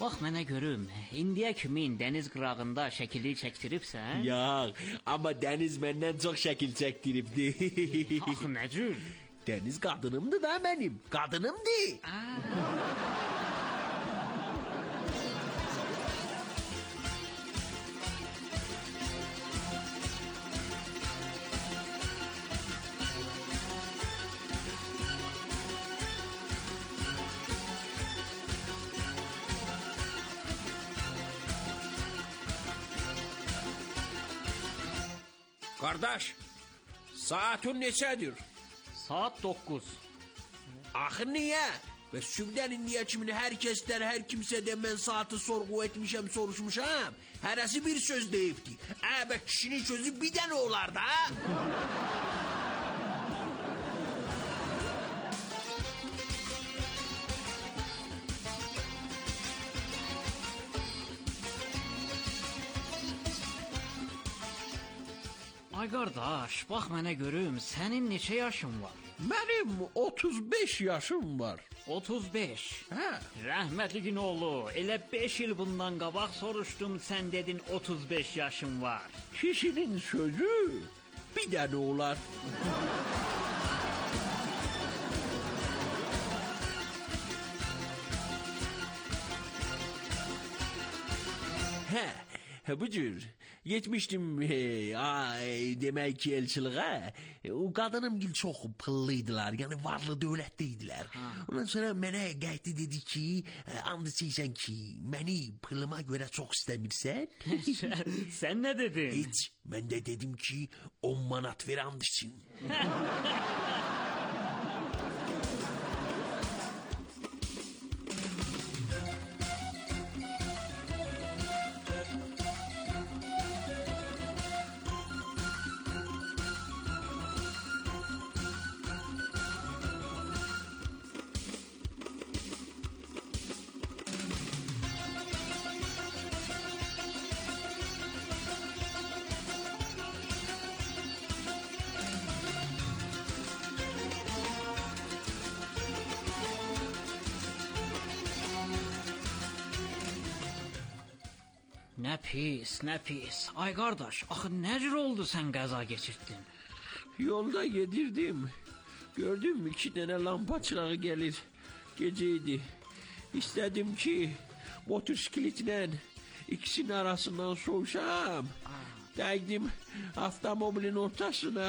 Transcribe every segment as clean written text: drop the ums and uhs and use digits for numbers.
bax mənə görüm, indiyə kimin dəniz qırağında şəkili çəkdiribsən? Yox, amma dəniz məndən çox şəkil çəkdiribdi. Axı nə cür? Dəniz qadınımdır da mənim, qadınımdır. Qardaş, saatın neçədir? Saat 9. Axı niyə? Və sübdən indiyə kimin hər kəslər, hər kimsədən mən saatı sorğu etmişəm, soruşmuşam. Hərəsi bir söz deyibdi. Bə kişinin sözü bir dənə olar da. Ay qardaş, bax mənə görüm, sənin neçə yaşın var? Mənim 35 yaşım var. 35. Hə? Rəhmətliyin oğlu, elə 5 il bundan qabaq soruşdum, sən dedin 35 yaşın var. Kişinin sözü bir dənə olar. Bu cür getmişdim demək ki elçiliğə. O qadınımgil çox pıllıydılar, yəni varlı dövlətdeydiler. Ondan sonra mənə qayıtdı dedi ki, and içirsən ki, məni pılıma görə çox istəmirsən. Sən nə dedin? Heç, mən də dedim ki 10 manat ver and için. Nə pis, nə pis. Ay qardaş, axı nə cür oldu sən qəza keçirdin? Yolda gedirdim. Gördüm 2 dənə lampa çırağı gəlir. Gecə idi. İstədim ki motosikletlə ikisinin arasından soğuşam. Dəydim avtomobilin ortasına.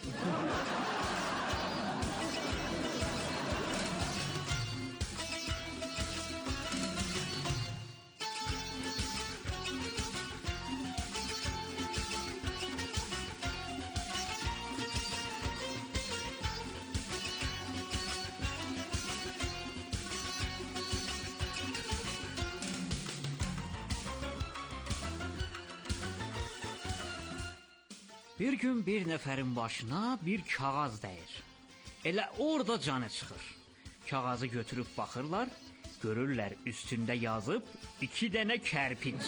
Bir gün bir nəfərin başına bir kağız dəyir. Elə orada canı çıxır. Kağızı götürüb baxırlar, görürlər üstündə yazıb 2 dənə kərpic.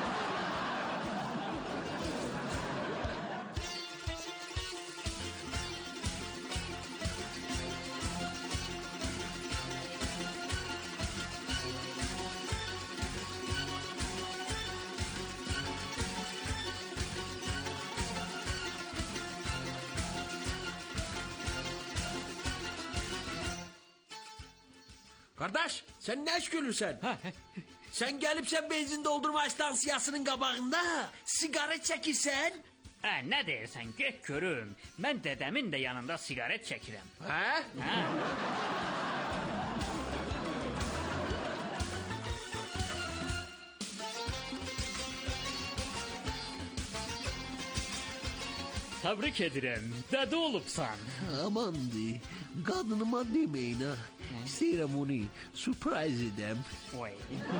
Qardaş, sən nə iş gülürsən? Sən gəlibsən benzin doldurma istansiyasının qabağında sigaret çəkirsən? Nə deyirsən, get görüm. Mən dədəmin də yanında sigaret çəkirəm. Hə? Təbrik edirəm, dədə olubsan. Amandı, qadınıma deməyin ha. İstəyirəm onu surprise edəm. Oy.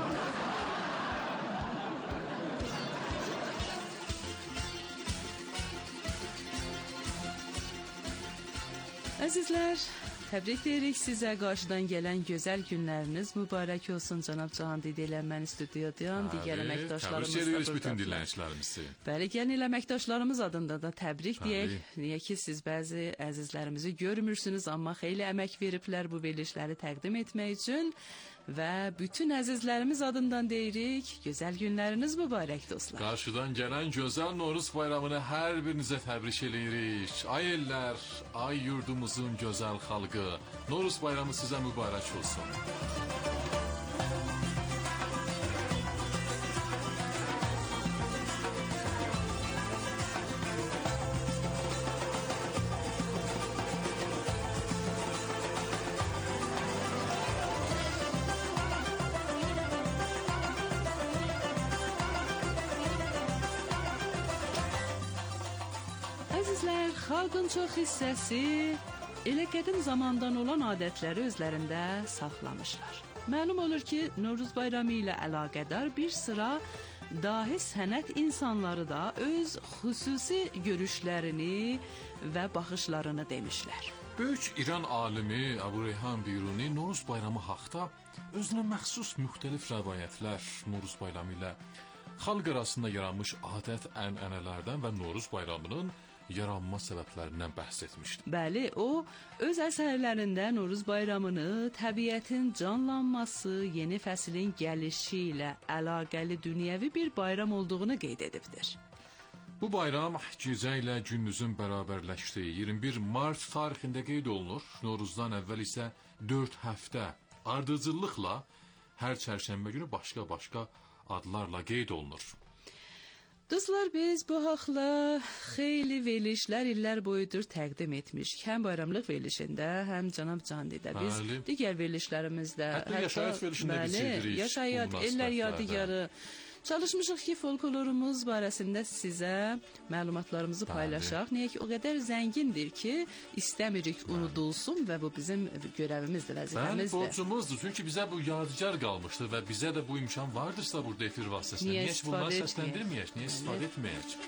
Əzizlər, təbrik edirik sizə, qarşıdan gələn gözəl günləriniz mübarək olsun. Cənab Cahan Didi ilə mən studiyadayam, digər əməkdaşlarımız da buradadır. Bütün dinləyicilərimizi. Bəli, gəlin əməkdaşlarımız adında da təbrik deyək. Niyə ki, siz bəzi əzizlərimizi görmürsünüz, amma xeyli əmək veriblər bu verilişləri təqdim etmək üçün. və bütün əzizlərimiz adından deyirik, gözəl günləriniz mübarək dostlar. Qarşıdan gələn gözəl Noruz bayramını hər birinizə təbrik edirik. Ay ellər, ay yurdumuzun gözəl xalqı. Noruz bayramı sizə mübarək olsun. Əzizlər, xalqın çox hissəsi elə qədim zamandan olan adətləri özlərində saxlamışlar. Məlum olur ki, Novruz bayramı ilə əlaqədar bir sıra dahi sənət insanları da öz xüsusi görüşlərini və baxışlarını demişlər. Böyük İran alimi Əbu Reyhan Biruni Noruz bayramı haqda özünə məxsus müxtəlif rəvayətlər Noruz bayramı ilə xalq arasında yaranmış adət-ənənələrdən və Noruz bayramının yaranma səbəblərindən bəhs etmişdi. Bəli, o öz əsərlərində Novruz bayramını təbiətin canlanması, yeni fəslin gəlişi ilə əlaqəli dünyəvi bir bayram olduğunu qeyd edibdir. Bu bayram gecə ilə gündüzün bərabərləşdiyi 21 mart tarixində qeyd olunur. Novruzdan əvvəl isə 4 həftə ardıcıllıqla hər çərşənbə günü başqa-başqa adlarla qeyd olunur. Dostlar, biz bu haqla xeyli verilişlər illər boyudur təqdim etmişik. Həm bayramlıq verilişində, həm Cənab Candidə. Biz digər verilişlərimizdə, hətta yaşayət verilişində keçiririk. Yaşayət, ellər yadigarı çalışmışıq ki, folklorumuz barəsində sizə məlumatlarımızı paylaşaq. Niyə ki, o qədər zəngindir ki, istəmirik unudulsun və bu bizim görəvimizdir, vəzifəmizdir. Borcumuzdur, çünki bizə bu yadigar qalmışdır və bizə də bu imkan vardırsa burada efir vasitəsində. Niyə heç bunları səsləndirməyək, niyə istifadə etməyək?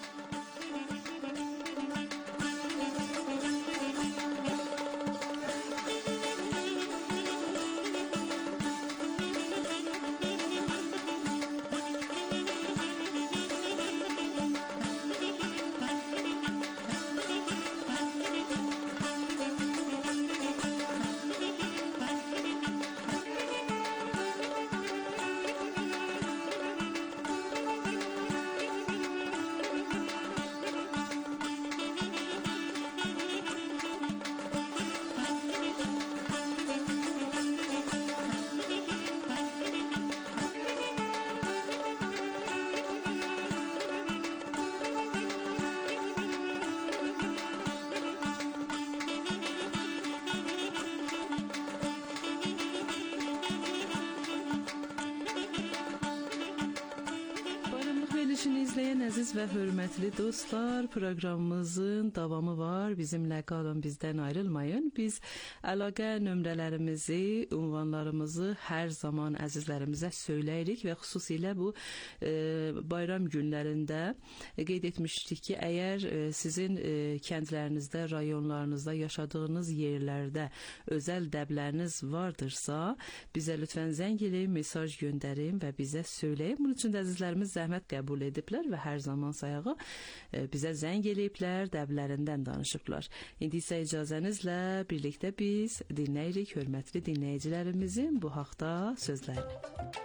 Verilişini izləyən əziz və hörmətli dostlar, proqramımızın davamı var. Bizimlə qalın, bizdən ayrılmayın. Biz əlaqə nömrələrimizi, ünvanlarımızı hər zaman əzizlərimizə söyləyirik və xüsusilə bu bayram günlərində qeyd etmişdik ki, əgər sizin kəndlərinizdə, rayonlarınızda, yaşadığınız yerlərdə özəl dəbləriniz vardırsa, bizə lütfən zəng edin, mesaj göndərin və bizə söyləyin. Bunun üçün də əzizlərimiz zəhmət qəbul ediblər və hər zaman sayağı bizə zəng eləyiblər, dəblərindən danışıblar. İndi isə icazənizlə birlikdə biz dinləyirik hörmətli dinləyicilərimizin bu haqda sözlərini.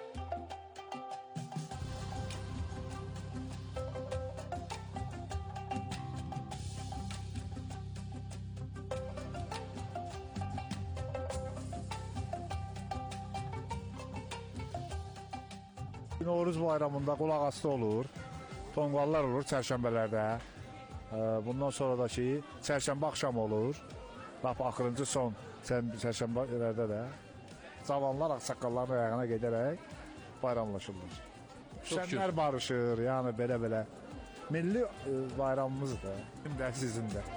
Novruz bayramında qulaq astı olur, tonqallar olur çərşənbələrdə. Bundan sonra da ki, çərşənbə axşam olur, lap axırıncı son çərşənbələrdə də cavanlar ağsaqqalların ayağına gedərək bayramlaşırlar. Şənlər barışır, yəni belə-belə. Milli bayramımızdır, bizim də sizin də.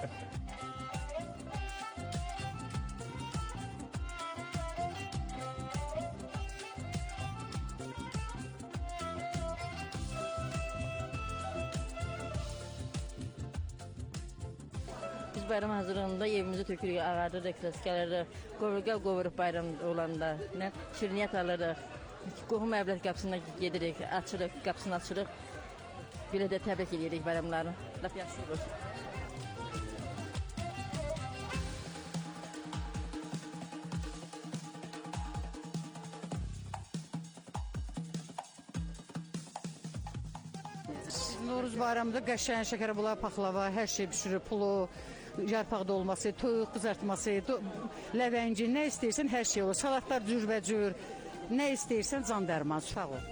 Bayram hazırlığında evimizi tökürük, ağardırıq, səskəlirdik, qovuruq bayram olanda, şirniyyət alırıq, qohum əvlət qapısına gedirik, açırıq, qapısını açırıq, belə də təbrik edirik bayramlarını, laf yaxşı olur. Novruz bayramında qəşəng şəkərbula, paxlava, hər şey bişirir. Pulu, yarpaq dolması, toyuq qızartması, ləvəngi, nə istəyirsən hər şey olur. Salatlar cürbəcür, nə istəyirsən can dərman, sağ ol.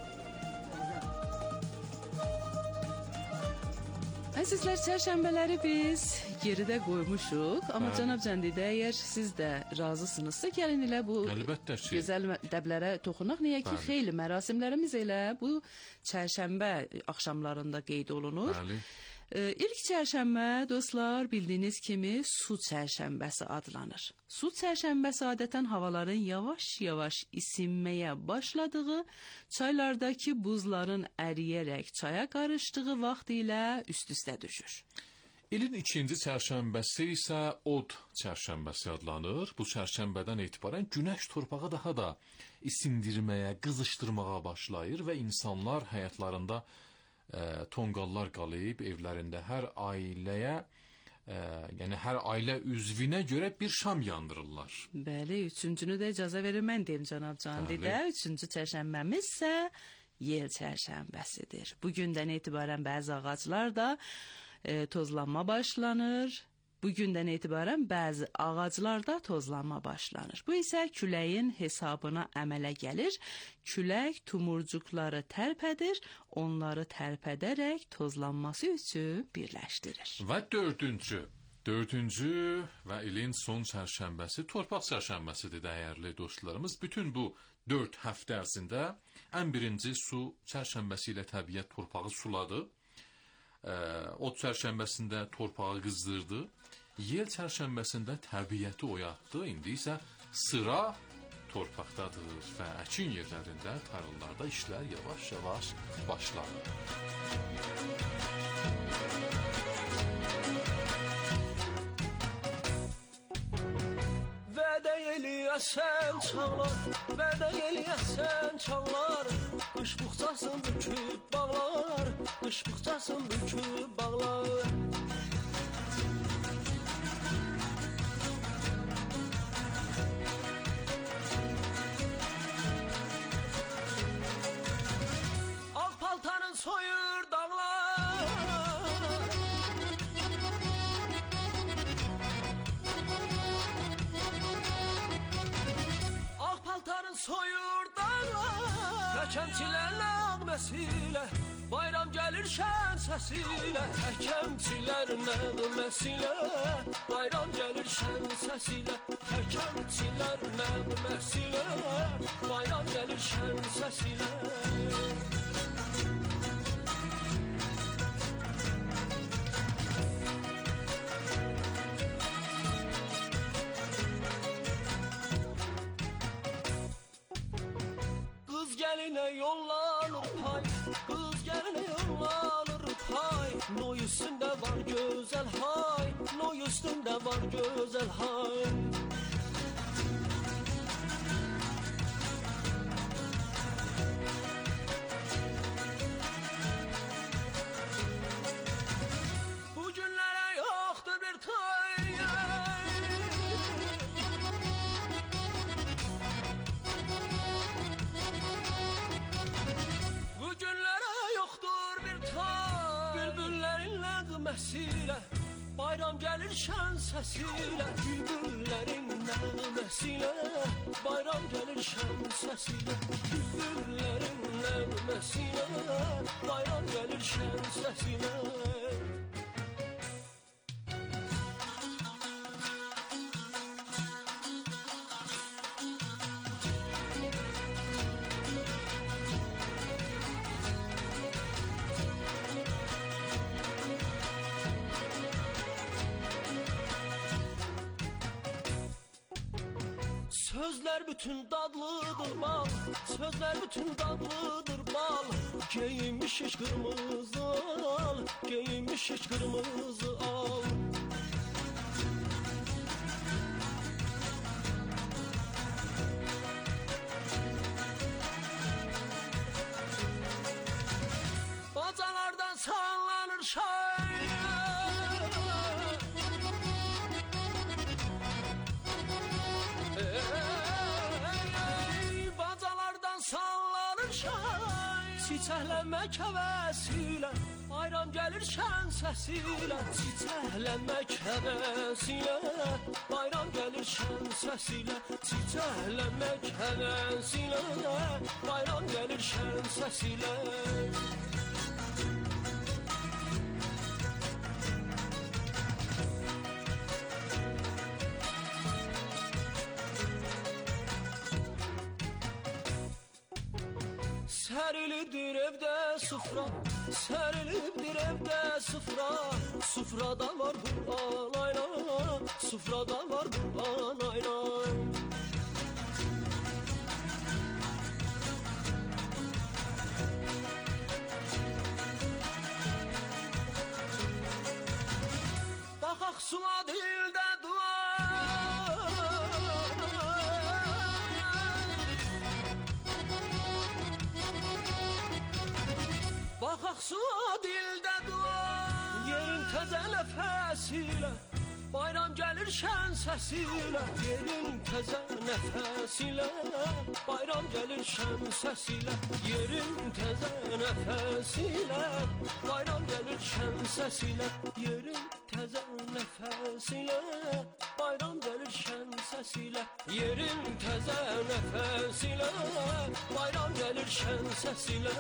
Əzizlər, çərşənbələri biz geridə qoymuşuq. Amma cənab Cəndidə, əgər siz də razısınızsa, gəlin elə bu gözəl dəblərə toxunaq. Niyə ki, xeyli mərasimlərimiz elə bu çərşənbə axşamlarında qeyd olunur. Bəli. İlk çərşənbə, dostlar, bildiyiniz kimi su çərşənbəsi adlanır. Su çərşənbəsi adətən havaların yavaş-yavaş isinməyə başladığı, çaylardakı buzların əriyərək çaya qarışdığı vaxt ilə üst-üstə düşür. İlin ikinci çərşənbəsi isə od çərşənbəsi adlanır. Bu çərşənbədən etibarən günəş torpağı daha da isindirməyə, qızışdırmağa başlayır və insanlar həyatlarında tonqallar qalıb evlərində hər ailəyə, yəni hər ailə üzvinə görə bir şam yandırırlar. Bəli, üçüncünü də icazə verir mən deyim cənab Candidə. Üçüncü çərşənbəmiz isə yel çərşənbəsidir. Bugündən etibarən bəzi ağaclar da tozlanma başlanır. Bugündən etibarən bəzi ağaclarda tozlanma başlanır. Bu isə küləyin hesabına əmələ gəlir. Külək tumurcuqları tərpədir, onları tərpədərək tozlanması üçün birləşdirir. Və dördüncü və ilin son çərşənbəsi torpaq çərşənbəsidir, dəyərli dostlarımız. Bütün bu 4 həftə ərzində ən birinci su çərşənbəsi ilə təbiət torpağı suladı. Od çərşənbəsində torpağı qızdırdı. Yel çərşənbəsində təbiəti oyatdı. İndi isə sıra torpaqdadır və əkin yerlərində, tarlalarda işlər yavaş-yavaş başlanır. Vədə eləyəsən çağlar, vədə eləyəsən çağlar, qış buxcasın büküb bağlar, qış buxcasın büküb bağlar. Ağ paltarın soyur dağlar, paltarın soyur dağlar, təkəmçilər nəğməsilə, bayram gəlir şən səsilə, təkəmçilər nəğməsilə, bayram gəlir şən səsilə, təkəmçilər nəğməsilə, bayram gəlir şən səsilə. Gəlinə yollanır pay, qız gəlinə yollanır pay, noy üstündə var gözəl hay, noy üstündə var gözəl hay. Bu günlərə yoxdur bir tay, bayram gəlir şən səsilə, bülbüllərin nəğməsilə, bayram gəlir şən səsilə, bülbüllərin nəğməsilə, bayram gəlir şən səsilə. Sözlər bütün dadlıdır bal, sözlər bütün dadlıdır bal, geyinmişik qırmızı al, geyinmişik qırmızı al. Bacalardan sallanır şay, bacalardan sallanır şay, çiçəklənmək həvəsilə, bayram gəlir şən səsilə, çiçəklənmək həvəsilə. Bayram gəlir şən səsilə, çiçəklənmək həvəsilə. Bayram gəlir şən səsilə. Sərilibdir evdə sufra, sərilibdir evdə sufra. Sufrada var Qur'an ayran, sufrada var Qur'an ayran. Baxaq sula dildə dua. Baxaq sula dildə dua. Yerin təzə nəfəsilə, bayram gəlir şən səsilə. Yerin təzə nəfəsilə, bayram gəlir şən səsilə. Yerin təzə nəfəsilə, bayram gəlir şən səsilə. Yerin təzə nəfəsilə, bayram gəlir şən səsilə. Yerin təzə nəfəsilə, bayram gəlir şən səsilə.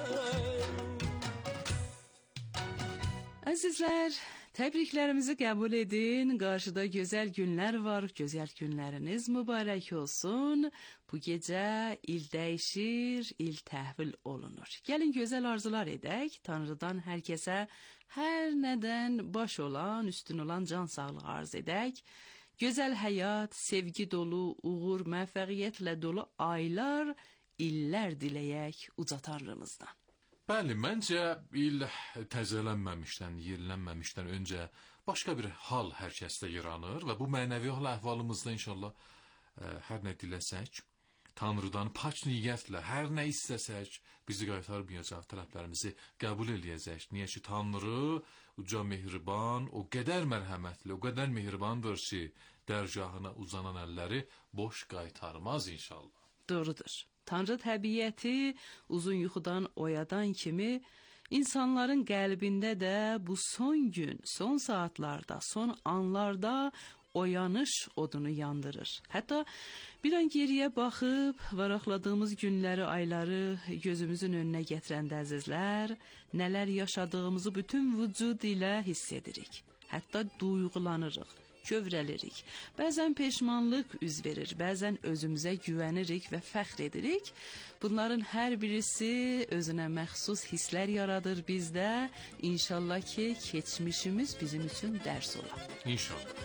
Əzizlər, təbriklərimizi qəbul edin. Qarşıda gözəl günlər var. Gözəl günləriniz mübarək olsun. Bu gecə il dəyişir, il təhvil olunur. Gəlin gözəl arzular edək. Tanrıdan hər kəsə hər nədən baş olan, üstün olan can sağlığı arz edək. Gözəl həyat, sevgi dolu, uğur, müvəffəqiyyətlə dolu aylar, illər diləyək uca Tanrımızdan. Bəli, məncə il təzələnməmişdən, yenilənməmişdən öncə başqa bir hal hər kəsdə yaranır və bu mənəvi hal əhvalımızda inşallah hər nə diləsək, Tanrıdan pak niyyətlə hər nə istəsək, bizi qaytarmayacaq, tələblərimizi qəbul eləyəcək. Niyə ki, Tanrı uca mehriban, o qədər mərhəmətli, o qədər mehribandır ki, dərgahına uzanan əlləri boş qaytarmaz inşallah. Doğrudur. Tanrı təbiəti uzun yuxudan oyadan kimi insanların qəlbində də bu son gün, son saatlarda, son anlarda oyanış odunu yandırır. Hətta bir an geriyə baxıb varaqladığımız günləri, ayları gözümüzün önünə gətirəndə əzizlər, nələr yaşadığımızı bütün vücud ilə hiss edirik. Hətta duyğulanırıq. Kövrəlirik. Bəzən peşmanlıq üz verir, bəzən özümüzə güvənirik və fəxr edirik. Bunların hər birisi özünə məxsus hisslər yaradır bizdə. İnşallah ki, keçmişimiz bizim üçün dərs olar. İnşallah.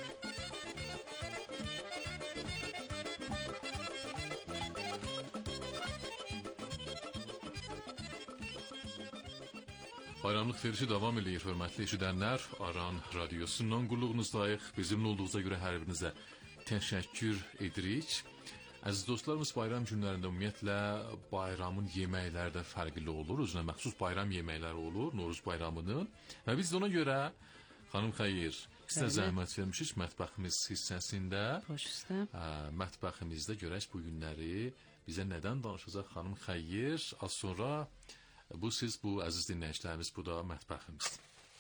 Bayramlıq verişi davam edir, hörmətli eşidənlər. Aran radiosundan qulluğunuzdayıq. Bizimlə olduğunuza görə hər birinizə təşəkkür edirik. Əziz dostlarımız, bayram günlərində ümumiyyətlə bayramın yeməkləri də fərqli olur. Özünə məxsus bayram yeməkləri olur Novruz bayramının. Və biz də ona görə, xanım Xeyir, sizə zəhmət vermişik mətbəximiz hissəsində. Baş üstə. Mətbəximizdə görək bu günləri bizə nədən danışacaq xanım Xeyir. Az sonra bu siz, bu əziz dinləyicilərimiz, bu da mətbəximiz.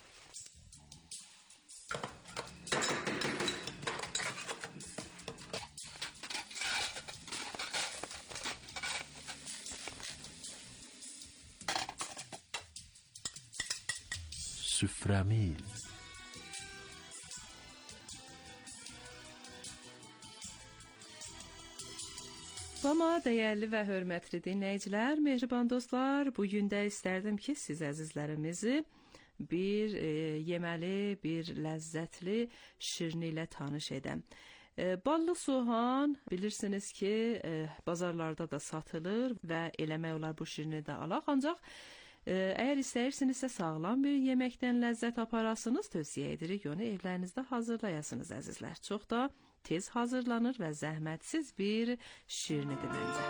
Süfrəmiz. Amma dəyərli və hörmətli dinləyicilər, mehriban dostlar, bugün də istərdim ki, siz əzizlərimizi bir yeməli, bir ləzzətli şirni ilə tanış edəm. Ballı soğan, bilirsiniz ki, bazarlarda da satılır və eləmək olar bu şirini də alaq, ancaq əgər istəyirsinizsə sağlam bir yeməkdən ləzzət aparasınız, tövsiyə edirik, onu evlərinizdə hazırlayasınız əzizlər. Çox da tez hazırlanır və zəhmətsiz bir şirnidir məncə.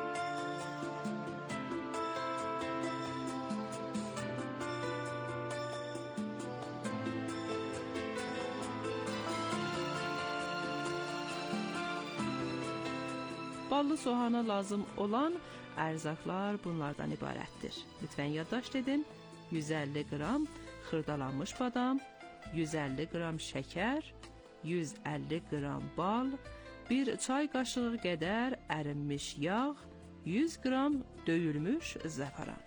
Ballı soğana lazım olan ərzaqlar bunlardan ibarətdir. Lütfən yaddaşd edin. 150 qram xırdalanmış badam, 150 qram şəkər, 150 qram bal, 1 çay qaşığı qədər ərinmiş yağ, 100 qram döyülmüş zəfəran.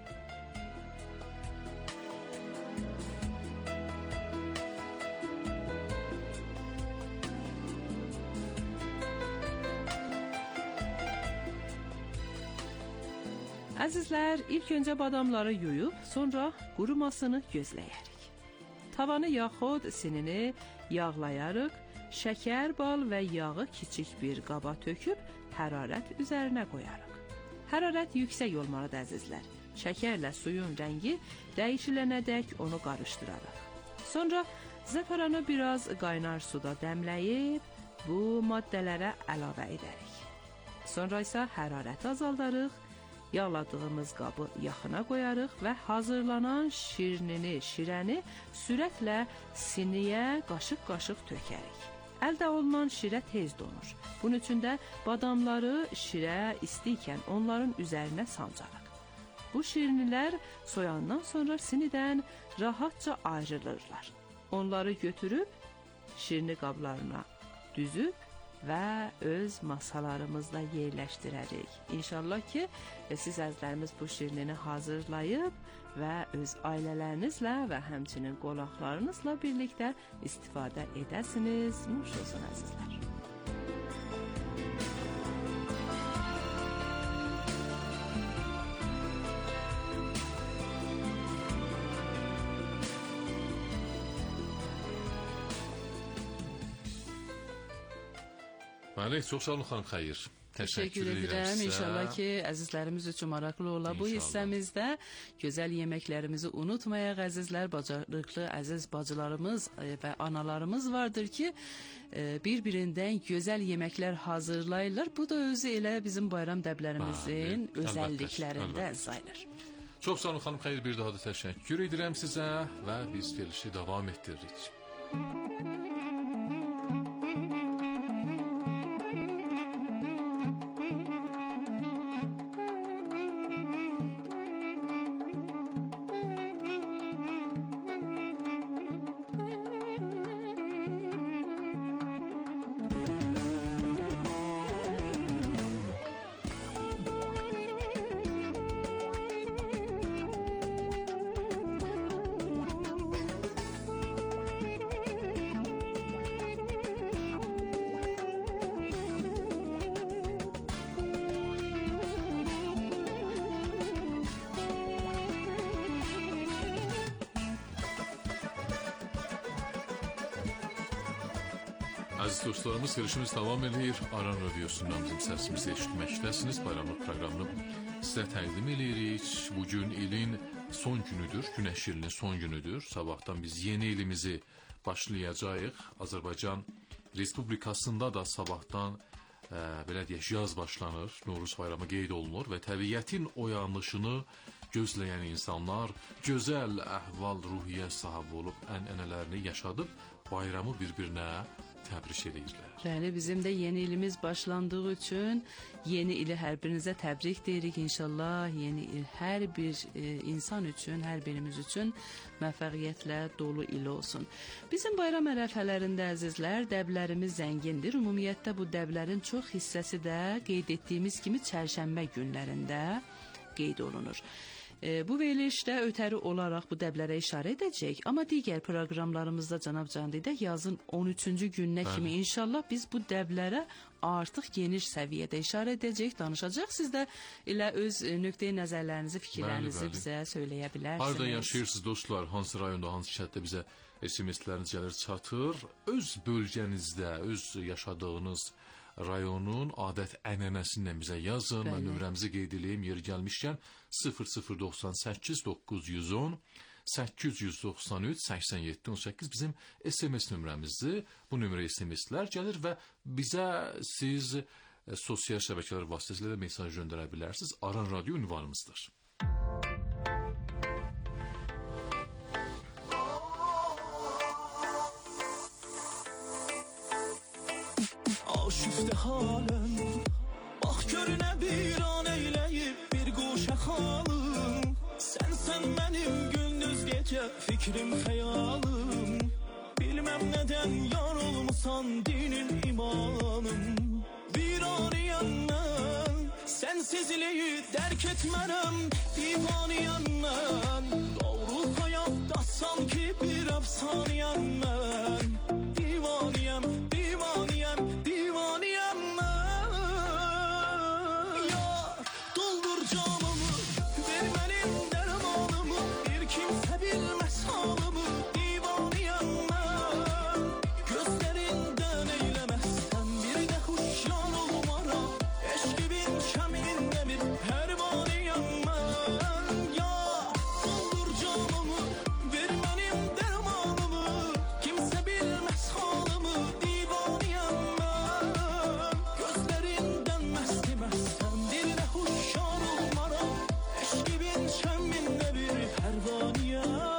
Əzizlər, ilk öncə badamları yuyub, sonra qurumasını gözləyərik. Tavanı yaxud sinini yağlayarıq, şəkər, bal və yağı kiçik bir qaba töküb hərarət üzərinə qoyarıq. Hərarət yüksək olmalıdır əzizlər. Şəkərlə suyun rəngi dəyişilənədək onu qarışdırarıq. Sonra zəfəranı biraz qaynar suda dəmləyib bu maddələrə əlavə edərik. Sonra isə hərarəti azaldarıq, yağladığımız qabı yaxına qoyarıq və hazırlanan şirəni sürətlə siniyə qaşıq-qaşıq tökərik. Əldə olunan şirə tez donur. Bunun üçün də badamları şirə istiykən onların üzərinə sancarıq. Bu şirinlər soyandan sonra sinidən rahatca ayrılırlar. Onları götürüb şirini qablarına düzüb və öz masalarımızda yerləşdirərik. İnşallah ki, siz əzizlərimiz bu şirinini hazırlayıb və öz ailələrinizlə və həmçinin qonaqlarınızla birlikdə istifadə edəsiniz. Nuş olsun əzizlər. Bəli, çox sağ olun xanım Xeyir. Təşəkkür edirəm. İnşallah ki, əzizlərimiz üçün maraqlı ola bu hissəmizdə gözəl yeməklərimizi unutmayaq əzizlər. Bacarıqlı əziz bacılarımız və analarımız vardır ki, bir-birindən gözəl yeməklər hazırlayırlar. Bu da özü elə bizim bayram dəblərimizin özəlliklərində sayılır. Çox sağ olun xanım Xeyir, bir daha da təşəkkür edirəm sizə və biz verilişi davam etdiririk. Aziz dostlarımız, verilişimiz devam edir. Aran Radyosu'ndan bizim səsimizi eşitməkdəsiniz. Bayramlıq proqramını sizə təqdim edirik. Bugün ilin son günüdür, Güneş ilinin son günüdür. Sabahtan biz yeni ilimizi başlayacağıq. Azərbaycan Respublikasında da sabahtan belə deyək, yaz başlanır. Novruz bayramı qeyd olunur və təbiətin oyanışını gözləyən insanlar gözəl əhval, ruhiyyə sahibi olub, ənənələrini yaşadıb bayramı bir-birinə təbrik edirlər. Bəli, bizim də yeni ilimiz başlandığı üçün yeni ili hər birinizə təbrik deyirik inşallah. Yeni il hər bir insan üçün, hər birimiz üçün müvəffəqiyyətlə dolu il olsun. Bizim bayram ərəfələrində əzizlər, dəblərimiz zəngindir. Ümumiyyətlə bu dəblərin çox hissəsi də qeyd etdiyimiz kimi çərşənbə günlərində qeyd olunur. Bu verilişdə ötəri olaraq bu dəblərə işarə edəcək, amma digər proqramlarımızda cənab Candidə yazın 13-cü gününə kimi inşallah biz bu dəblərə artıq geniş səviyyədə işarə edəcək, danışacaq. Siz də elə öz nöqteyi nəzərlərinizi, fikirlərinizi bizə söyləyə bilərsiniz. Harada yaşayırsınız dostlar, hansı rayonda, hansı şəhərdə bizə SMS-ləriniz gəlir, çatır. Öz bölgənizdə, öz yaşadığınız rayonun adət ənənəsindən bizə yazın. Mən nömrəmizi qeyd edeyim, yeri gəlmişkən 0098 910 893 87 18 bizim SMS nömrəmizdir. Bu nömrəyə SMS-lər gəlir və bizə siz sosial şəbəkələr vasitəsilə də mesaj göndərə bilərsiniz. Aran Radio ünvanımızdır. Aşifte halem, bak görüne bir an eyleyip bir guşe halım. Sen benim gündüz geç təkcə fikrim, xəyalım. Bilməm nədən yar olmusan, dinin, imanım. Viraniyəm mən, sənsizliyi dərk etmərəm. Divaniyəm mən, doğru həyatda sanki bir əfsaniyəm mən. Divaniyəm, divaniyəm, divaniyəm mən. Yar, doldur camımı, ver mənim dərmanımı. Bir kimsə bilməz halımı. Divaniyəm mən, gözlərindən eyləməzsən bir də huşyar olmaram. Eşqibin kəmində bir pərvaniyəm mən. Yar, doldur camımı, ver mənim dərmanımı. Kimsə bilməz halımı. Divaniyəm mən, gözlərindən məstiməzsən bir də huşyar olmaram. Eşqibin kəmində bir pərvaniyəm mən.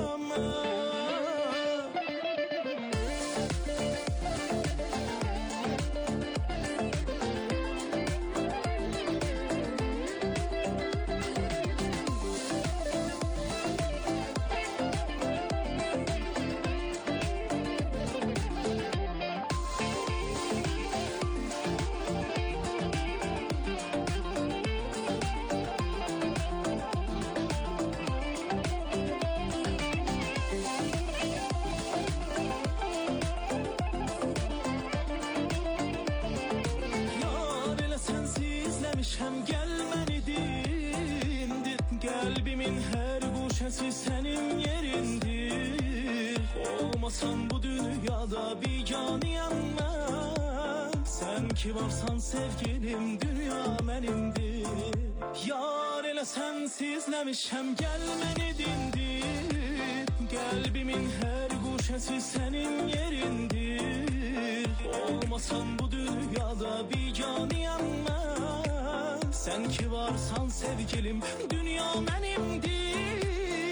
Yar, elə sənsizləmişəm, gəl məni dindir. Qəlbimin hər guşəsi sənin yerindir. Olmasan bu dünyada biganiyəm mən. Sən ki varsan sevgilim, dünya mənimdir. Yar, elə sənsizləmişəm, gəl məni dindir. Qəlbimin hər guşəsi sənin yerindir. Olmasan bu dünyada biganiyəm mən. Sən ki varsan sevgilim, dünya mənimdir.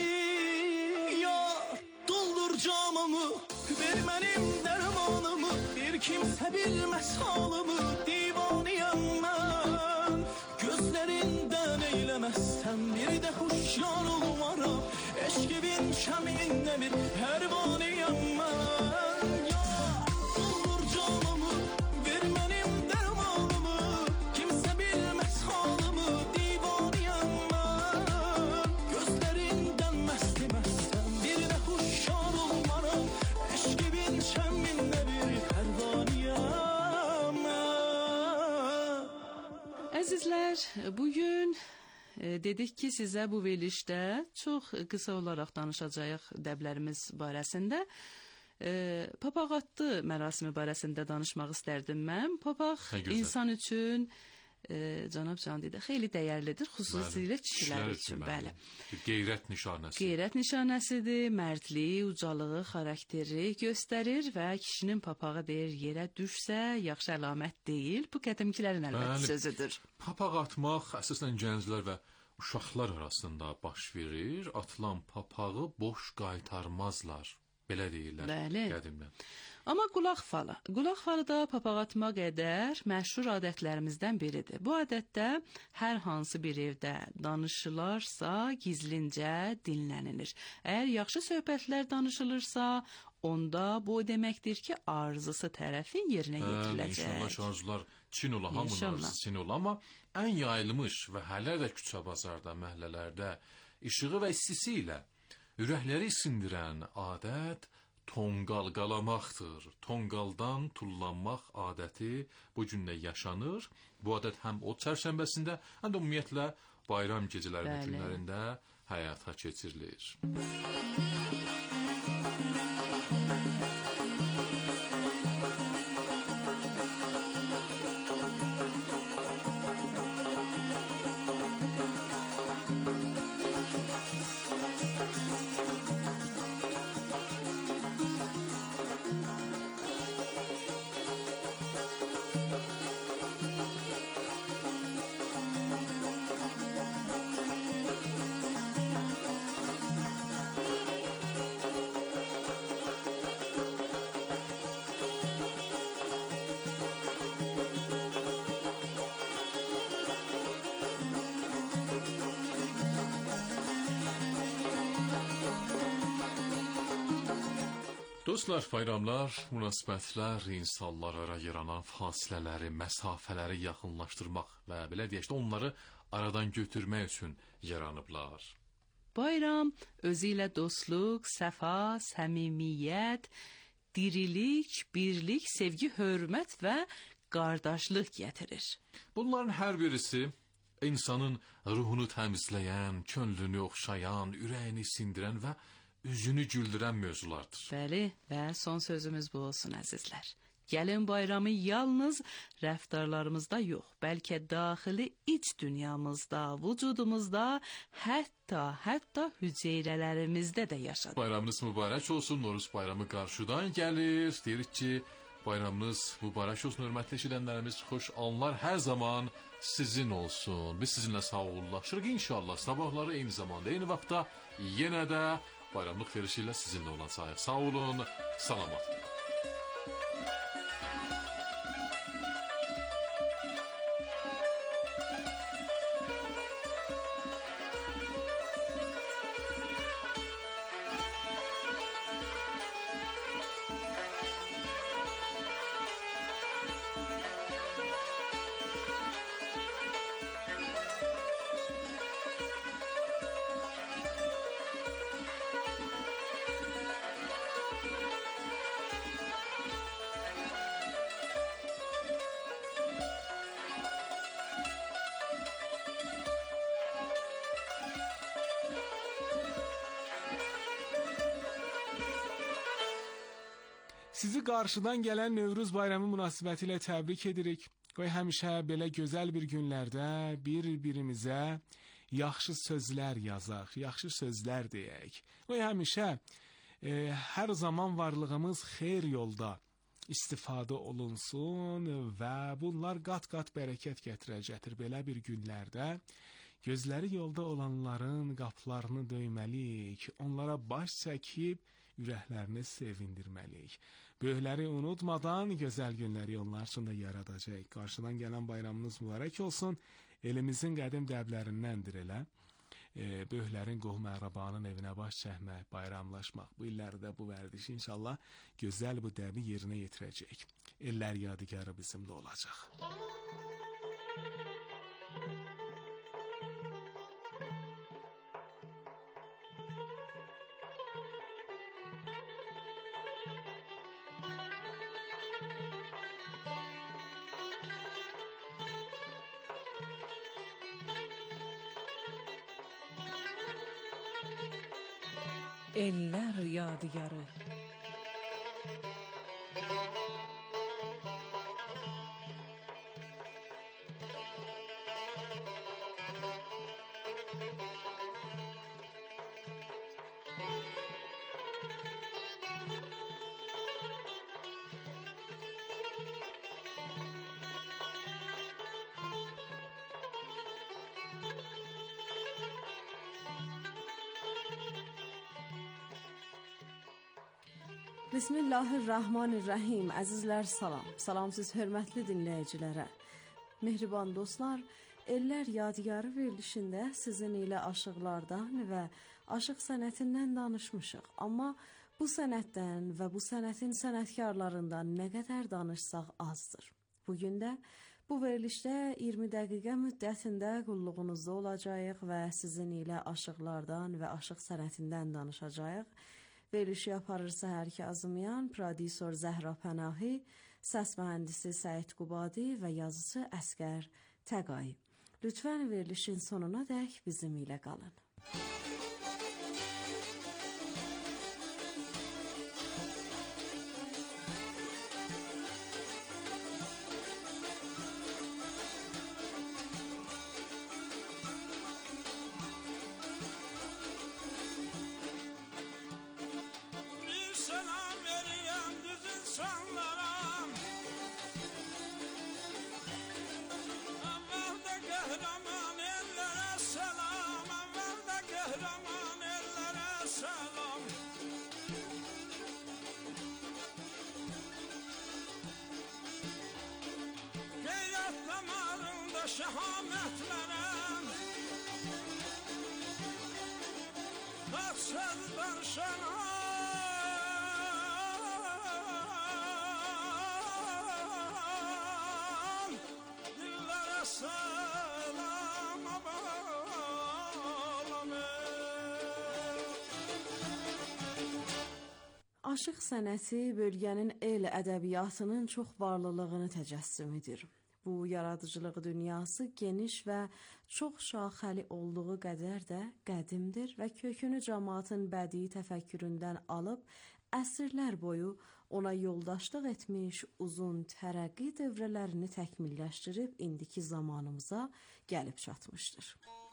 Yar, doldur camımı, ver mənim dərmanımı. Bir kimsə bilməz halımı. Divaniyəm mən, gözlərindən eyləməzsən bir də huşyar olmaram. Eşqibin kəmində bir pərvaniyəm mən. Yar, doldur camımı, ver mənim dərmanımı. Kimsə bilməz halımı. Divaniyəm mən, gözlərindən məstiməzsən bir də huşyar olmaram. Eşqibin kəmində bir pərvaniyəm mən. Əzizlər, bugün dedik ki, sizə bu verilişdə çox qısa olaraq danışacağıq dəblərimiz barəsində. Papaq atdı mərasimi barəsində danışmaq istərdim mən. Papaq Nə gözəl. insan üçün cənab Candidə xeyli dəyərlidir, xüsusilə kişilər üçün. Bəli. Bir qeyrət nişanəsi. Qeyrət nişanəsidir, mərdliyi, ucalığı, xarakteri göstərir və kişinin papağı deyir yerə düşsə yaxşı əlamət deyil. Bu qədimkilərin əlbəttə Bəli. sözüdür. Papaq atmaq əsasən gənclər və uşaqlar arasında baş verir. Atılan papağı boş qaytarmazlar. Belə deyirlər Bəli. qədimdən. Amma qulaq falı. Qulaq falı da papaq atma qədər məşhur adətlərimizdən biridir. Bu adətdə hər hansı bir evdə danışılarsa gizlincə dinlənilir. Əgər yaxşı söhbətlər danışılırsa, onda bu o deməkdir ki, arzusu tərəfin yerinə yetiriləcək. İnşallah arzular Çin ola, hamının İnşallah. arzusu Çin ola, amma ən yayılmış və hələ də küçə bazarda, məhəllələrdə işığı və istisi ilə ürəkləri sindirən adət tonqal qalamaqdır. Tonqaldan tullanmaq adəti bu gündə yaşanır. Bu adət həm o çərşənbəsində, həm də ümumiyyətlə bayram gecələri Bəli. günlərində həyata keçirilir. Dostlar, bayramlar, münasibətlər, insanlar ara yaranan fasilələri, məsafələri yaxınlaşdırmaq və belə deyək, onları aradan götürmək üçün yaranıblar. Bayram özü ilə dostluq, səfa, səmimiyyət, dirilik, birlik, sevgi, hörmət və qardaşlıq gətirir. Bunların hər birisi insanın ruhunu təmizləyən, könlünü oxşayan, ürəyini sindirən və üzünü güldürən mövzulardır. Bəli, və son sözümüz bu olsun əzizlər. Gəlin bayramı yalnız rəftarlarımızda yox, bəlkə daxili iç dünyamızda, vücudumuzda, hətta hüceyrələrimizdə də yaşadıq. Bayramınız mübarək olsun, Noruz bayramı qarşıdan gəlir. Deyirik ki, bayramınız mübarək olsun, hörmətli eşidənlərimiz, xoş anlar hər zaman sizin olsun. Biz sizinlə sağollaşırıq inşallah. Sabahları eyni zamanda, eyni vaxtda yenə də bayramlıq verişi ilə sizinlə olacaq. Sağ olun, salamat. Sizi qarşıdan gələn Nevruz bayramı münasibətilə təbrik edirik. Qoy həmişə belə gözəl bir günlərdə bir-birimizə yaxşı sözlər yazaq, yaxşı sözlər deyək. Qoy həmişə hər zaman varlığımız xeyir yolda istifadə olunsun və bunlar qat-qat bərəkət gətirəcəkdir. Belə bir günlərdə gözləri yolda olanların qapılarını döyməliyik, onlara baş çəkib ürəklərini sevindirməliyik. Böyükləri unutmadan gözəl günləri onlar üçün də yaradacaq. Qarşıdan gələn bayramınız mübarək olsun. Elimizin qədim dəblərindəndir elə. Böyüklərin qohum-əqrabanın evinə baş çəkmək, bayramlaşmaq. Bu illərdə bu vərdiş inşallah gözəl bu dəbi yerinə yetirəcək. Ellər yadigarı bizimlə olacaq. Ellər yadigarı. Bismillahirrahmanirrahim. Əzizlər salam. Salamsız hörmətli dinləyicilərə. Mehriban dostlar, Ellər Yadigarı verilişində sizin ilə aşıqlardan və aşıq sənətindən danışmışıq. Amma bu sənətdən və bu sənətin sənətkarlarından nə qədər danışsaq azdır. Bugün də bu verilişdə 20 dəqiqə müddətində qulluğunuzda olacağıq və sizin ilə aşıqlardan və aşıq sənətindən danışacağıq. Verilişi aparırsa Hər Kazımyan, prodüser Zəhra Pənahi, səs mühəndisi Səid Qubadi və yazıcı Əsgər Təqay. Lütfən verilişin sonuna dək bizim ilə qalın. Şehametlerem Kaçsızdan şenay Aşıq sənəti bölgənin el ədəbiyyatının çox varlılığını təcəssüm edir. Bu yaradıcılıq dünyası geniş və çox şaxəli olduğu qədər də qədimdir və kökünü cəmaatın bədii təfəkküründən alıb əsrlər boyu ona yoldaşlıq etmiş uzun tərəqqi dövrələrini təkmilləşdirib indiki zamanımıza gəlib çatmışdır.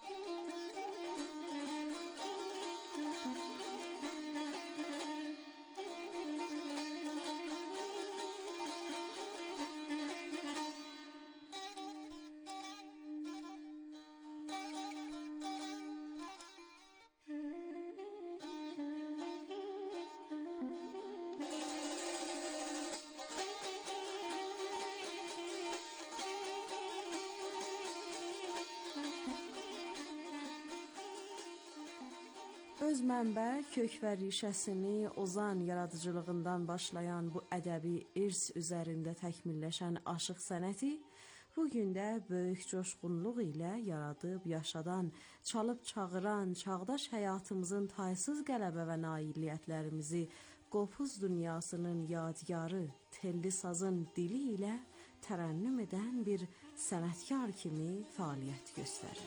Öz mənbə, kök və rişəsini ozan yaradıcılığından başlayan bu ədəbi irs üzərində təkmilləşən aşıq sənəti bugün də böyük coşqunluq ilə yaradıb, yaşadan, çalıb çağıran, çağdaş həyatımızın taysız qələbə və nailiyyətlərimizi qopuz dünyasının yadigarı, telli sazın dili ilə tərənnüm edən bir sənətkar kimi fəaliyyət göstərir.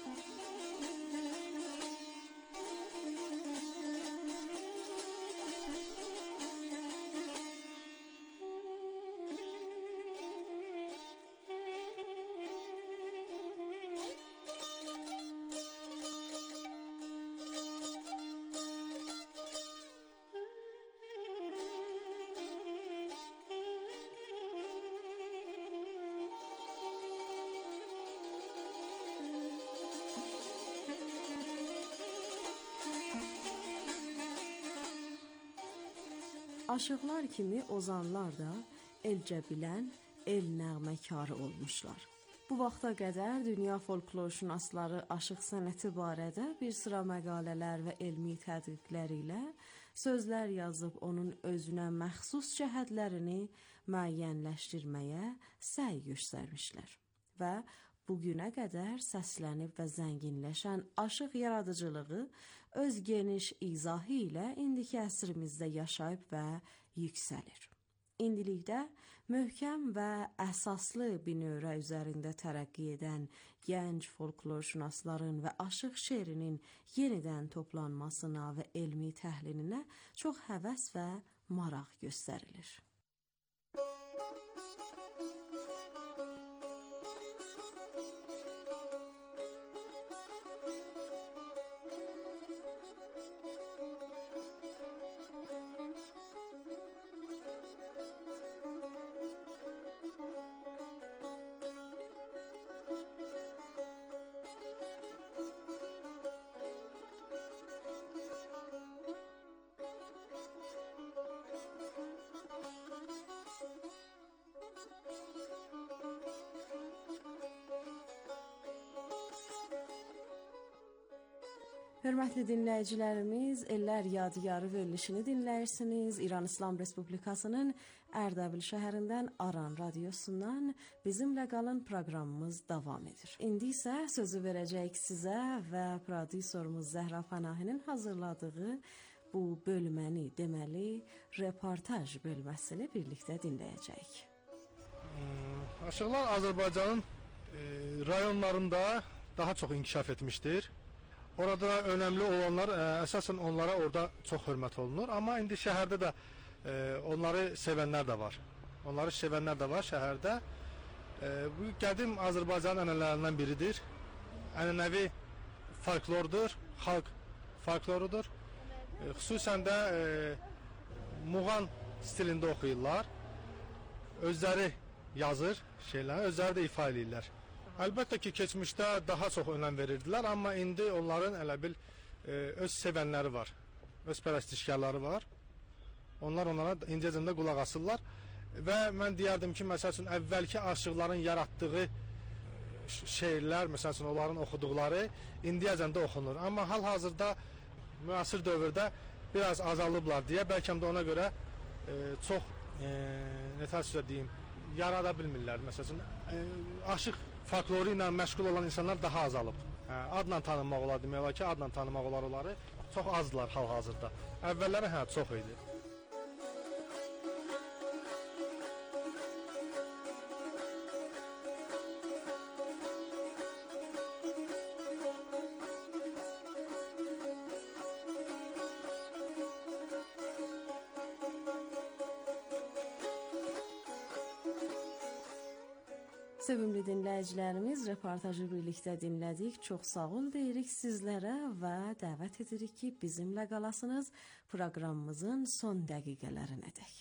Aşıqlar kimi ozanlar da elcə bilən, el nəğməkarı olmuşlar. Bu vaxta qədər dünya folklorşünasları aşıq sənəti barədə bir sıra məqalələr və elmi tədqiqlər ilə sözlər yazıb onun özünə məxsus cəhətlərini müəyyənləşdirməyə səy göstərmişlər və bugünə qədər səslənib və zənginləşən aşıq yaradıcılığı öz geniş izahı ilə indiki əsrimizdə yaşayıb və yüksəlir. İndilikdə möhkəm və əsaslı binövrə üzərində tərəqqi edən gənc folklorşünasların və aşıq şeirinin yenidən toplanmasına və elmi təhlilinə çox həvəs və maraq göstərilir. Hörmətli dinləyicilərimiz, Ellər Yadigarı verilişini dinləyirsiniz. İran İslam Respublikasının Ərdəbil şəhərindən Aran radiosundan bizimlə qalın proqramımız davam edir. İndi isə sözü verəcəyik sizə və prodüserimiz Zəhra Pənahinin hazırladığı bu bölməni, deməli, reportaj bölməsini birlikdə dinləyəcəyik. Aşıqlar Azərbaycanın rayonlarında daha çox inkişaf etmişdir. Orada önəmli olanlar, əsasən onlara orada çox hörmət olunur. Amma indi şəhərdə də onları sevənlər də var. Onları sevənlər də var şəhərdə. Bu qədim Azərbaycanın ənənələrindən biridir. Ənənəvi folklordur, xalq folklorudur. Xüsusən də muğan stilində oxuyurlar. Özləri yazır şeyləri, özləri də ifa edirlər. Əlbəttə ki, keçmişdə daha çox önəm verirdilər, amma indi onların elə bil öz sevənləri var, öz pərəstişkarları var. Onlar onlara indiyəcəndə qulaq asırlar və mən deyərdim ki, məsəl üçün, əvvəlki aşıqların yaratdığı şeirlər, məsəl üçün, onların oxuduqları indiyəcəndə oxunur. Amma hal-hazırda müasir dövrdə biraz azalıblar deyə, bəlkə də ona görə çox, nətər deyim, yarada bilmirlər. Məsəl üçün, aşıq folkloru ilə məşğul olan insanlar daha azalıb. Adla tanınmaq olar, demək olar ki, adla tanımaq olar onları çox azdılar hal-hazırda. Əvvəlləri çox idi. Sevimli dinləyicilərimiz, reportajı birlikdə dinlədik. Çox sağ ol deyirik sizlərə və dəvət edirik ki, bizimlə qalasınız proqramımızın son dəqiqələrinədək.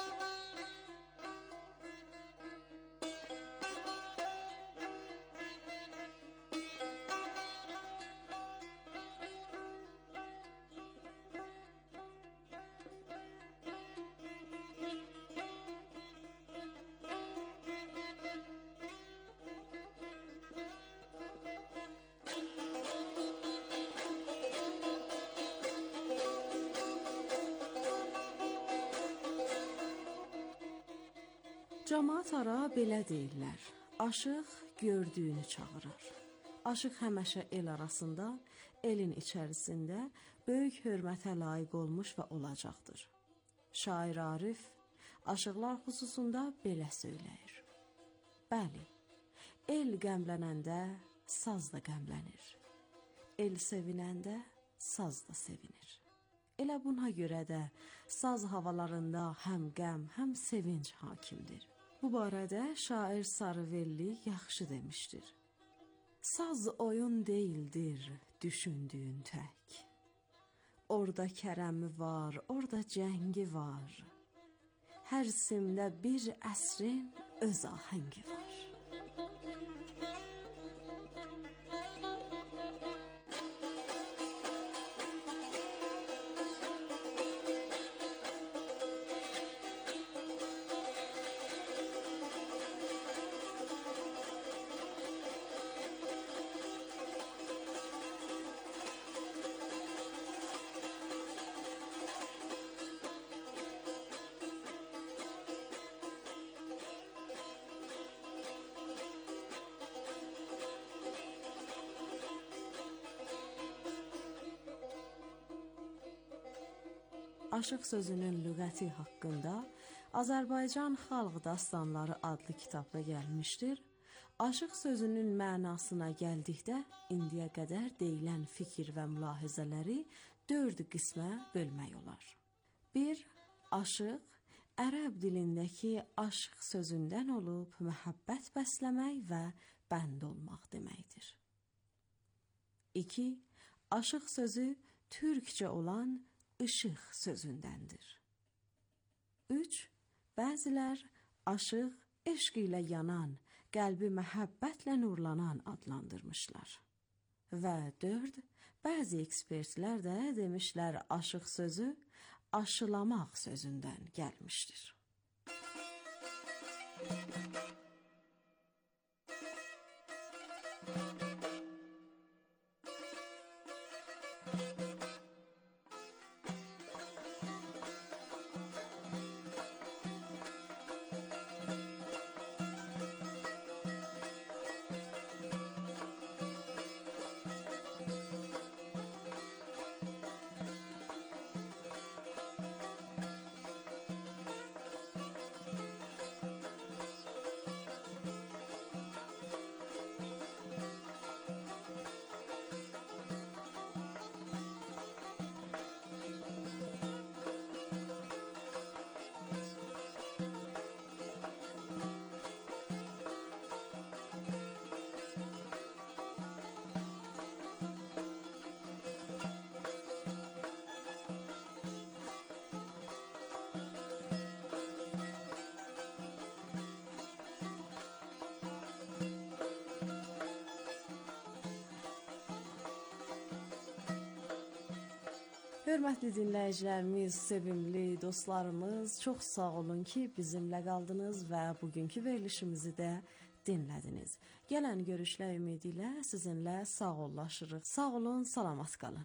Camaat ara belə deyirlər, aşıq gördüyünü çağırır. Aşıq həmişə el arasında, elin içərisində böyük hörmətə layiq olmuş və olacaqdır. Şair Arif, aşıqlar xüsusunda belə söyləyir. Bəli, el qəmlənəndə saz da qəmlənir. El sevinəndə saz da sevinir. Elə buna görə də saz havalarında həm qəm, həm sevinç hakimdir. Bu barədə şair Sarıvelli yaxşı demişdir. Saz oyun deyildir, düşündüyün tək. Orada kərəmi var, orada cəngi var. Hər simdə bir əsrin öz ahəngi var. Aşıq sözünün lüğəti haqqında Azərbaycan Xalq Dastanları adlı kitabda gəlmişdir. Aşıq sözünün mənasına gəldikdə indiyə qədər deyilən fikir və mülahizələri 4 qismə bölmək olar. 1. Aşıq ərəb dilindəki aşıq sözündən olub məhəbbət bəsləmək və bənd olmaq deməkdir. 2. Aşıq sözü türkcə olan işıq sözündəndir. 3. Bəzilər aşıq eşq ilə yanan, qəlbi məhəbbətlə nurlanan adlandırmışlar. Və 4. Bəzi ekspertlər də demişlər aşıq sözü aşılamaq sözündən gəlmişdir. Hörmətli dinləyicilərimiz, sevimli dostlarımız, çox sağ olun ki, bizimlə qaldınız və bugünkü verilişimizi də dinlədiniz. Gələn görüşlər ümidi ilə sizinlə sağollaşırıq. Sağ olun, salamat qalın.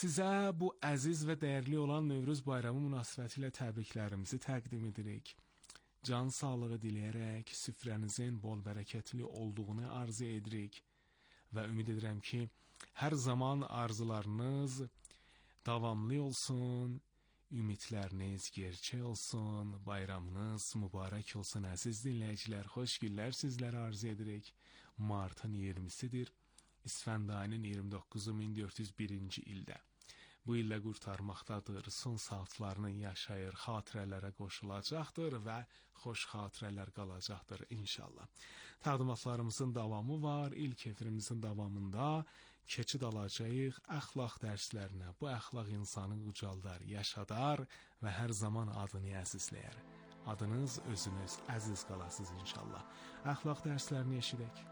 Sizə bu əziz və dəyərli olan Novruz bayramı münasibətilə təbriklərimizi təqdim edirik. Can sağlığı diləyərək süfrənizin bol bərəkətli olduğunu arzu edirik və ümid edirəm ki, hər zaman arzularınız davamlı olsun, ümidləriniz gerçək olsun, bayramınız mübarək olsun əziz dinləyicilər. Xoş günlər sizlərə arzu edirik. Martın 20-sidir. İsfənd ayının 29-u 1401-ci ildə. Bu illə qurtarmaqdadır, son saatlarını yaşayır, xatirələrə qoşulacaqdır və xoş xatirələr qalacaqdır inşallah. Təqdimatlarımızın davamı var, ilk efirimizin davamında keçid alacağıq əxlaq dərslərinə. Bu əxlaq insanı ucaldar, yaşadar və hər zaman adını əzizləyər. Adınız özünüz əziz qalasınız inşallah. Əxlaq dərslərini eşidək.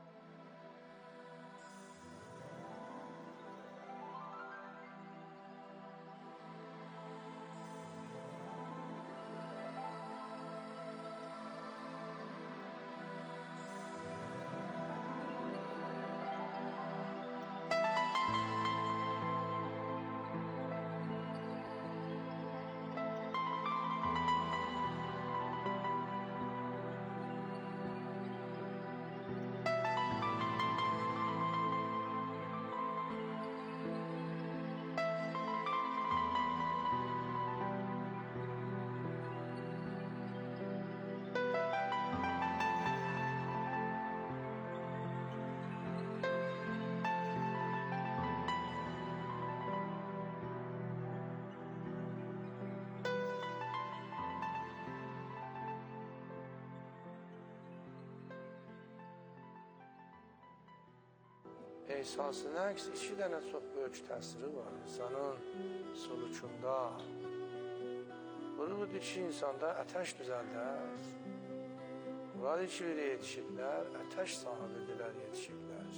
Ehsasın əks iki dənə çox böyük təsiri var insanın soluçunda. Budur ki, insanda ətəş düzəldər. Bunlar iki biri yetişirlər, ətəş sahibidirlər yetişirlər.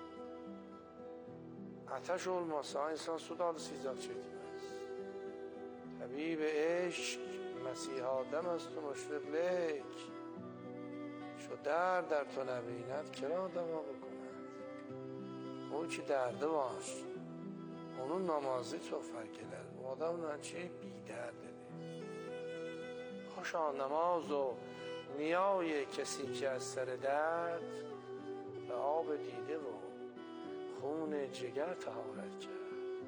Ətəş olmasa insan su dalısıyacaq çəkməz. Təbib eşq, Məsih Adəm است و مشفق لک شو در تو نبیند کرا دما بکند. O ki dərdi var, onun namazı çox fərq edər. O adamla ki, بیدردdir. خوشا نماز و نیای کسی که از سر درد به آب دیده و خون جگر طهارت کرد.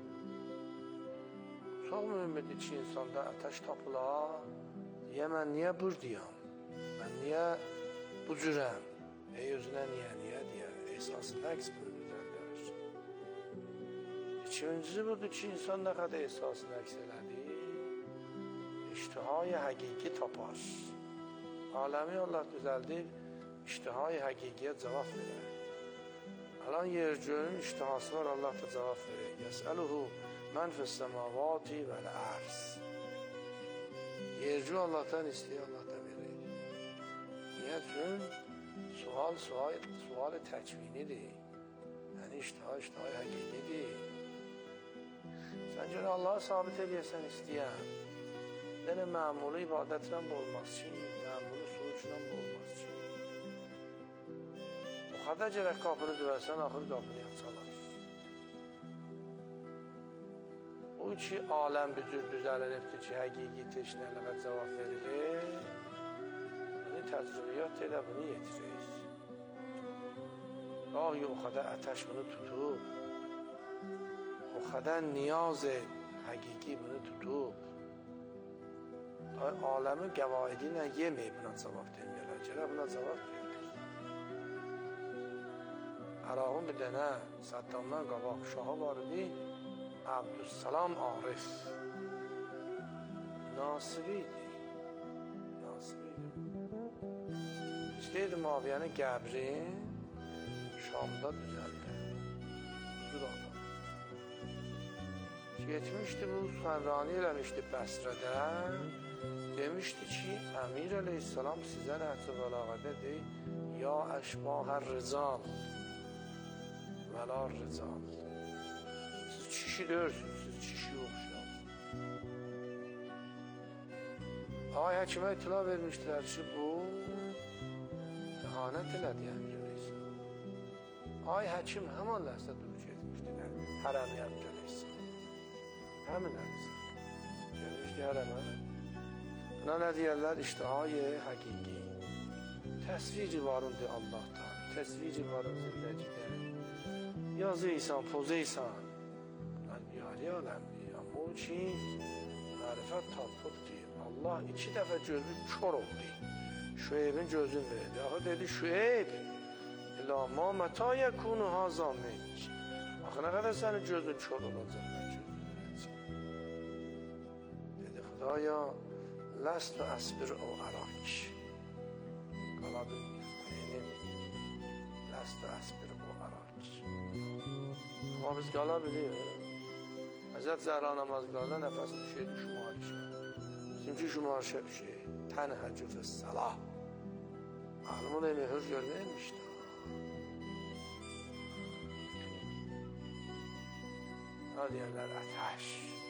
Çox mühümdür ki, insanda ateş tapıla, deyə mən niyə buradayam, mən niyə bu cürəm, özünə niyə deyə, esası nəqs bölür. İkincisi budur ki, insan nə qədər esasını əks elədi, iştihai həqiqi tapar. Aləmi Allah düzəldib, iştihai həqiqiyə cavab verir. Alan yergöyün iştihası var, Allah da cavab verir. Yəsəluhu mən fəssəmavati vəl-ərz. Yergü Allahdan istəyir, Allah da verir. Niyə? Çünki sual təkvinidir. Yəni iştihai həqiqidir. Sən görə Allahı sabit edəsən istəyən, yəni məmulu ibadətlə olmaz ki, məmulu suçla olmaz ki. O qədər gərək qapını düvərsən, axır qapını yaxçalar. O ki, aləm bücür düzəliribdir ki, həqiqi teşnələrə cavab verilir, bunu təcrübiyyat elə bunu yetirir. Gahi o qədər ətəş bunu tutub, o qədər niyaz həqiqi bunu tutub, aləmin qəvaidi ilə yeməyib buna cavab deməyələr, gərək buna cavab verir. Ərağın bir dənə Saddamdan qabaq uşağı var idi, Abdüssalam Arif. Nasibi idi. İstəyirdi Maviyənin qəbrin Şamda düzəldi. Huzur adam. Getmişdi bu Fərrani eləmişdi Bəsrədə. Demişdi ki, Əmir əleyhissalam sizə nəhcə bəlağədə deyil, ya əşbahər rizal vəlar rizal. Siz kişi deyirsiniz, siz kişi yoxşuyor. Ay həkimə itila vermişdilər ki, bu ihanət elədi Əmir əleyhissalam. Ay həkim həman ləhsə duruş etmişdilər, hərəmi Əmir əleyhissalam. Həmin ərizə. Gəlmiş hərəmə. Buna nə deyərlər? İştihay həqiqi. Təsviri varındır Allah'tan. Təsviri varın zindəcidə. Yazıysan, pozuysan. Yari aləmdir. Amma o ki, mərifət tatlıqdır. Allah 2 dəfə gözü kör oldu. Şüeybin gözünü verdi. Axı dedi, Şüeyb, İlə ma mətə yəkunu hazə minc. Axı nə qədər sənin gözün kör olacaq, mən gözünü verəcəm. Dedi, Xudaya, ləst və əsbir o ərak. Qala bilməyim, ləst və əsbir o ərak. Amma biz qala bilirik. Həzrət Zəhra namaz qala nəfəsi düşür, şumar düşür. Bizimki şumar düşür. Tənhəcü fəs-səlah. Ağlımı da mehir görməymişdi. Nə deyərlər? Ətəş.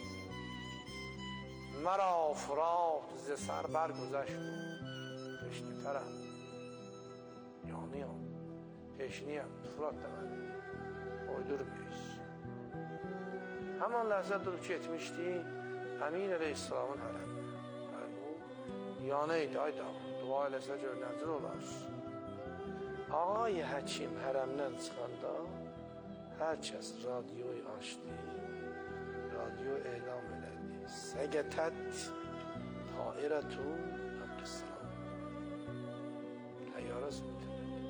Mərə fıraq bizə sərbər güzəşt. Peşni tərəm. Yanıyam. Peşniyəm. Fırat da mən. Oydurmayız. Həman ləhzət durub getmişdi. Əmin Əleyhisselamın hərəm. Yanıydı, ayda. Dua eləsə gör nəzir olar. Ağay həkim hərəmdən çıxanda hər kəs radioyu açdı. Radio elam elədi. Səgətət tairətu Abdüssalam. Təyyarə sürdü.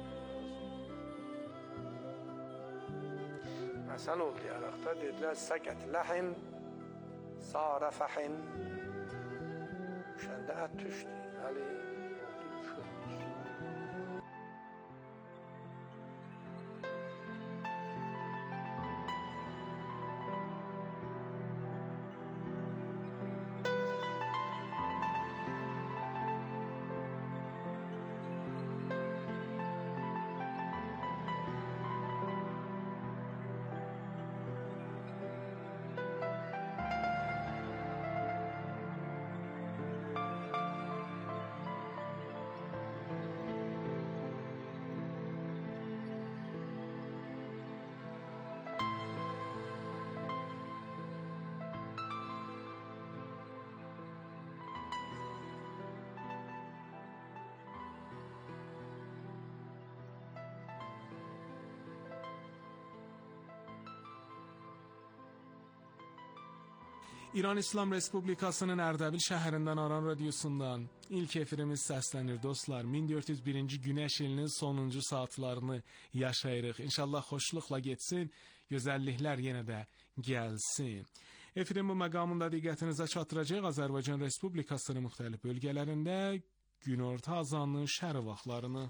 Məsəl oldu yaraqda. Dedilər, səgət ləhim, sarə fəhim. Düşəndə ət düşdü. Bəli, oldu düşür. İran İslam Respublikasının Ərdəbil şəhərindən Aran radiosundan ilk efirimiz səslənir dostlar. 1401-ci Günəş ilinin sonuncu saatlarını yaşayırıq. İnşallah xoşluqla getsin, gözəlliklər yenə də gəlsin. Efirin bu məqamında diqqətinizə çatdıracaq Azərbaycan Respublikasının müxtəlif bölgələrində günorta azanının şərq vaxtlarını.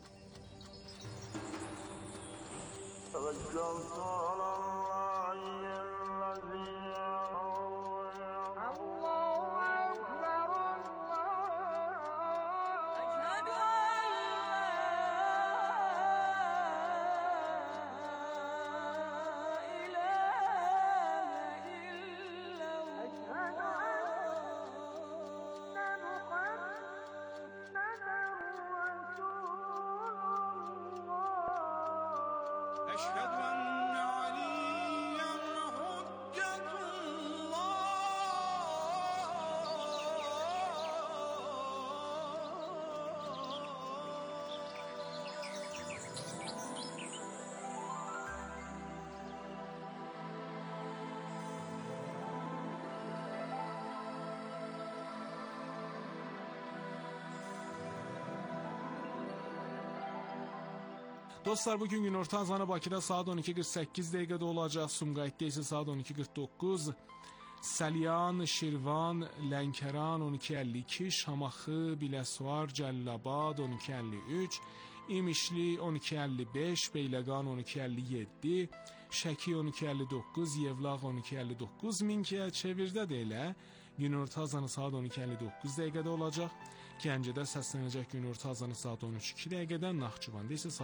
Dostlar, bugün günorta azanı Bakıda saat 12:48 dəqiqədə olacaq. Sumqayıtda isə saat 12:49. Səlyan, Şirvan, Lənkəran 12:52, Şamaxı, Biləsuvar, Cəllabad 12:53, İmişli 12:55, Beyləqan 12:57, Şəki 12:59, Yevlax 12:59. Mingəçevirdə çevirdə də elə günorta azanı saat 12:59 dəqiqədə olacaq. Gəncədə səslənəcək günorta azanı saat 13:02 dəqiqədən, Naxçıvanda isə